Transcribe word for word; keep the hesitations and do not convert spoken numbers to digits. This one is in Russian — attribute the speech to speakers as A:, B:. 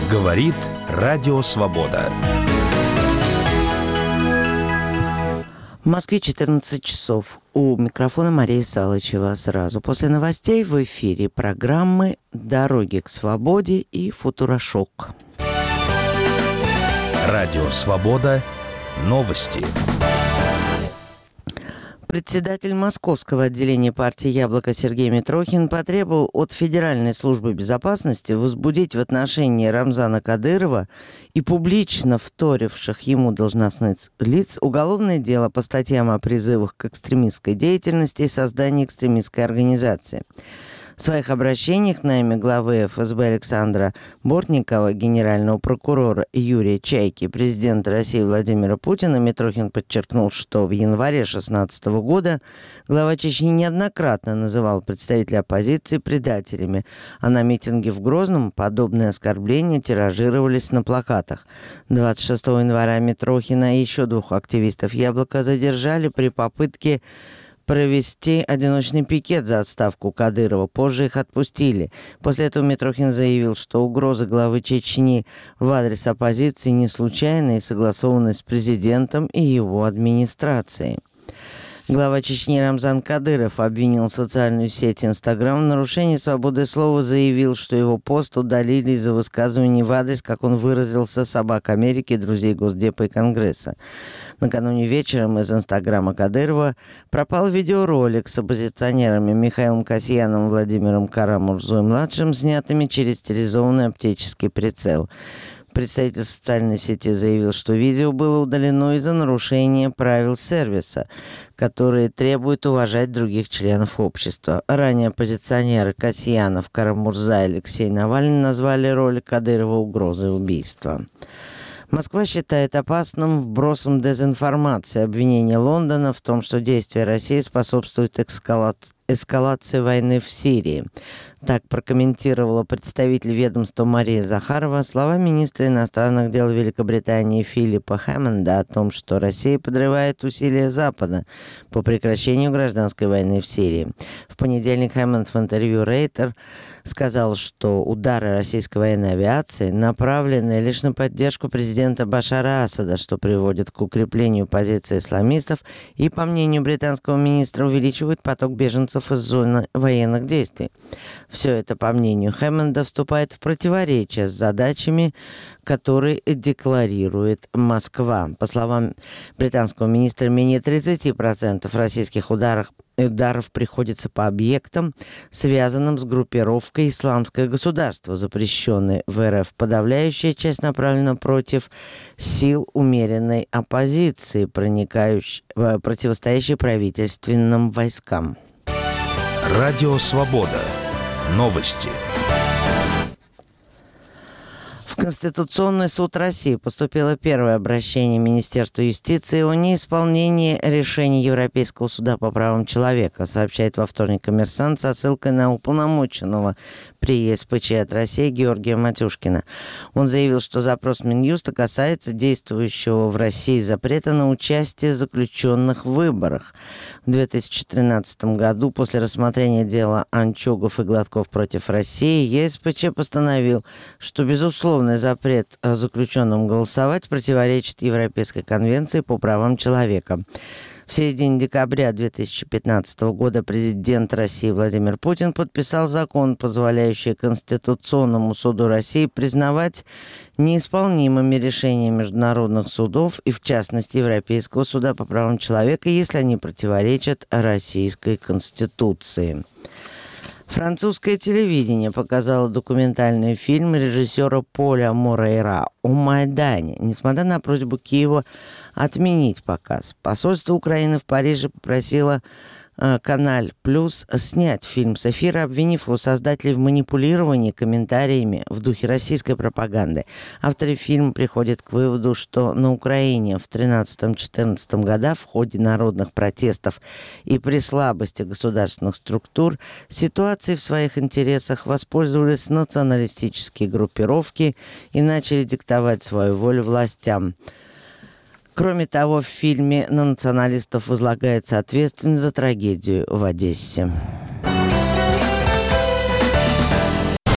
A: Говорит Радио Свобода.
B: В Москве четырнадцать часов. У микрофона Мария Салычева. Сразу после новостей в эфире программы «Дороги к свободе» и «Футурошок».
A: Радио Свобода. Новости.
B: Председатель Московского отделения партии «Яблоко» Сергей Митрохин потребовал от Федеральной службы безопасности возбудить в отношении Рамзана Кадырова и публично вторивших ему должностных лиц уголовное дело по статьям о призывах к экстремистской деятельности и создании экстремистской организации. В своих обращениях на имя главы эф эс бэ Александра Бортникова, генерального прокурора Юрия Чайки, президента России Владимира Путина, Митрохин подчеркнул, что в январе две тысячи шестнадцатого года глава Чечни неоднократно называл представителей оппозиции предателями, а на митинге в Грозном подобные оскорбления тиражировались на плакатах. двадцать шестого января Митрохина и еще двух активистов «Яблока» задержали при попытке провести одиночный пикет за отставку Кадырова. Позже их отпустили. После этого Митрохин заявил, что угрозы главы Чечни в адрес оппозиции не случайны и согласованы с президентом и его администрацией. Глава Чечни Рамзан Кадыров обвинил социальную сеть Инстаграм в нарушении свободы слова, заявил, что его пост удалили из-за высказываний в адрес, как он выразился, собак Америки, друзей Госдепа и Конгресса. Накануне вечером из Инстаграма Кадырова пропал видеоролик с оппозиционерами Михаилом Касьяном и Владимиром Кара-Мурзой-младшим, снятыми через стилизованный оптический прицел. Представитель социальной сети заявил, что видео было удалено из-за нарушения правил сервиса, которые требуют уважать других членов общества. Ранее оппозиционеры Касьянов, Кара-Мурза и Алексей Навальный назвали ролик Кадырова угрозой убийства. Москва считает опасным вбросом дезинформации обвинение Лондона в том, что действия России способствуют эскалации, эскалации войны в Сирии. Так прокомментировала представитель ведомства Мария Захарова слова министра иностранных дел Великобритании Филиппа Хэммонда о том, что Россия подрывает усилия Запада по прекращению гражданской войны в Сирии. В понедельник Хэммонд в интервью Рейтер сказал, что удары российской военной авиации направлены лишь на поддержку президента Башара Асада, что приводит к укреплению позиции исламистов и, по мнению британского министра, увеличивает поток беженцев из зоны военных действий. Все это, по мнению Хэммонда, вступает в противоречие с задачами, которые декларирует Москва. По словам британского министра, менее тридцать процентов российских ударов Ударов приходится по объектам, связанным с группировкой «Исламское государство», запрещенной в эр эф. Подавляющая часть направлена против сил умеренной оппозиции, проникающей, противостоящей правительственным войскам.
A: Радио Свобода. Новости.
B: В Конституционный суд России поступило первое обращение Министерства юстиции о неисполнении решений Европейского суда по правам человека, сообщает во вторник «Коммерсант» со ссылкой на уполномоченного при е эс пэ че от России Георгия Матюшкина. Он заявил, что запрос Минюста касается действующего в России запрета на участие заключенных в выборах. В две тысячи тринадцатом году, после рассмотрения дела Анчугов и Гладков против России, е эс пэ че постановил, что безусловный запрет заключенным голосовать противоречит Европейской конвенции по правам человека. В середине декабря две тысячи пятнадцатого года президент России Владимир Путин подписал закон, позволяющий Конституционному суду России признавать неисполнимыми решения международных судов и, в частности, Европейского суда по правам человека, если они противоречат Российской Конституции. Французское телевидение показало документальный фильм режиссера Поля Морейра о Майдане, несмотря на просьбу Киева отменить показ. Посольство Украины в Париже попросило э, Каналь Плюс снять фильм с эфира, обвинив его создателей в манипулировании комментариями в духе российской пропаганды. Авторы фильма приходят к выводу, что на Украине в тринадцатом-четырнадцатом годах в ходе народных протестов и при слабости государственных структур ситуацией в своих интересах воспользовались националистические группировки и начали диктовать свою волю властям. Кроме того, в фильме на националистов возлагается ответственность за трагедию в Одессе.